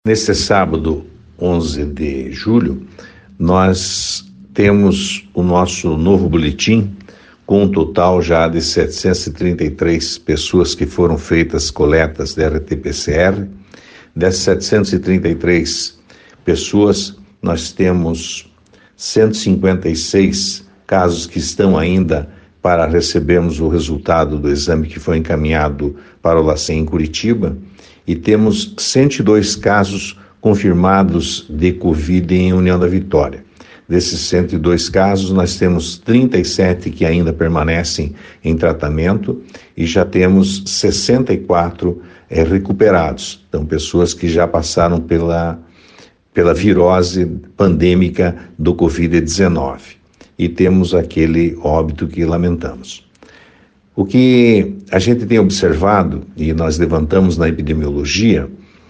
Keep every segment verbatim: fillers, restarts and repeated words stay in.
Neste sábado, onze de julho, nós temos o nosso novo boletim com um total já de setecentas e trinta e três pessoas que foram feitas coletas de R T P C R. Dessas setecentas e trinta e três pessoas, nós temos cento e cinquenta e seis casos que estão ainda para recebermos o resultado do exame que foi encaminhado para o LACEN em Curitiba, e temos cento e dois casos confirmados de Covid em União da Vitória. Desses cento e dois casos, nós temos trinta e sete que ainda permanecem em tratamento e já temos sessenta e quatro é, recuperados. Então, pessoas que já passaram pela, pela virose pandêmica do covid dezenove. E temos aquele óbito que lamentamos. O que a gente tem observado, e nós levantamos na epidemiologia,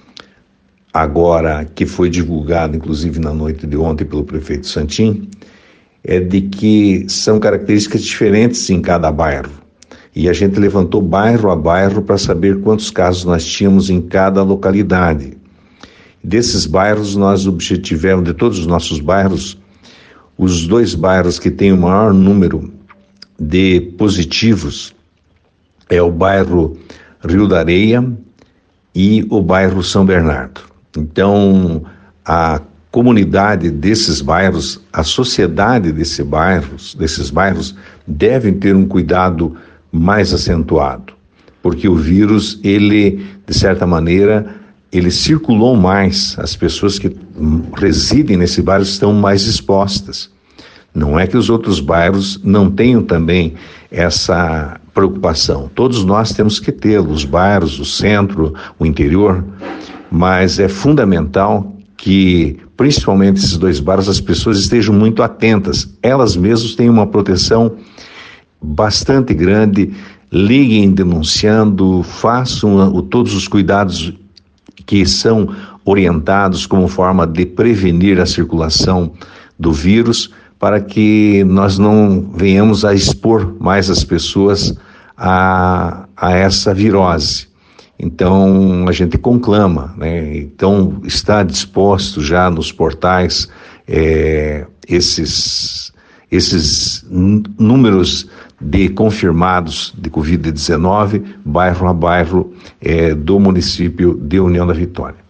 agora que foi divulgado, inclusive na noite de ontem pelo prefeito Santin, é de que são características diferentes em cada bairro. E a gente levantou bairro a bairro para saber quantos casos nós tínhamos em cada localidade. Desses bairros, nós objetivamos, de todos os nossos bairros, os dois bairros que têm o maior número de positivos é o bairro Rio da Areia e o bairro São Bernardo. Então, a comunidade desses bairros, a sociedade desse bairros, desses bairros, devem ter um cuidado mais acentuado, porque o vírus, ele, de certa maneira, ele circulou mais, as pessoas que residem nesse bairro estão mais expostas. Não é que os outros bairros não tenham também essa preocupação. Todos nós temos que tê-lo, os bairros, o centro, o interior, mas é fundamental que, principalmente esses dois bairros, as pessoas estejam muito atentas. Elas mesmas têm uma proteção bastante grande, liguem denunciando, façam o, todos os cuidados que são orientados como forma de prevenir a circulação do vírus, para que nós não venhamos a expor mais as pessoas a, a essa virose. Então, a gente conclama, né? Então, está disposto já nos portais é, esses, esses números de confirmados de covid dezenove, bairro a bairro, é, do município de União da Vitória.